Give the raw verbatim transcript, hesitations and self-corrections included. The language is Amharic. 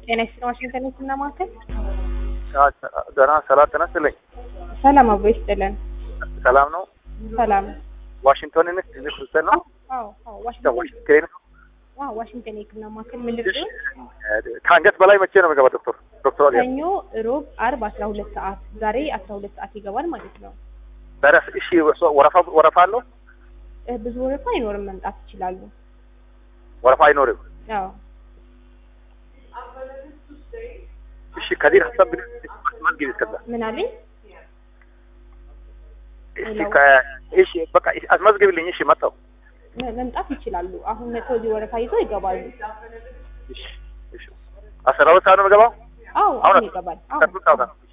ጤና ይስጥልኝ ዋሽንግተን ዲሲ እና ማከል ገና ሰላም ተነስተልኝ ሰላም አብሮ ይስጥልን። ሰላም ነው። ሰላም ዋሽንግተን ነህ? እዚህ ክርስቲያን ነው? አዎ አዎ ዋሽንግተን ዋሽንግተን ነው። ዋው ዋሽንግተን የህክምና ማዕከል ምን ልብስ ከአንገት በላይ መቼ ነው የሚገባው ዶክተር? ዶክተር አሊያ ሰኞ፣ ሮብ፣ አርብ አስራ ሁለት ሰዓት ዛሬ አስራ ሁለት ሰዓት ይገባል ማለት ነው። በረፍ እሺ ወረፋ ወረፋ አለው? ብዙ ወረፋ አይኖርም፣ መምጣት ይችላሉ። ወረፋ አይኖርም? አዎ እሺ ከዚህ ሀሳብ ግን ማን ጊዜ ከዛ ምን አለኝ? እሺ ከ እሺ በቃ አስመዝግብልኝ። እሺ መጣው መምጣት ይችላሉ። አሁን መተው እዚህ ወረፋ ይዘው ይገባሉ። እሺ እሺ አስራ ሁለት ሰዓት ነው የሚገባው? አዎ አሁን ይገባል። አዎ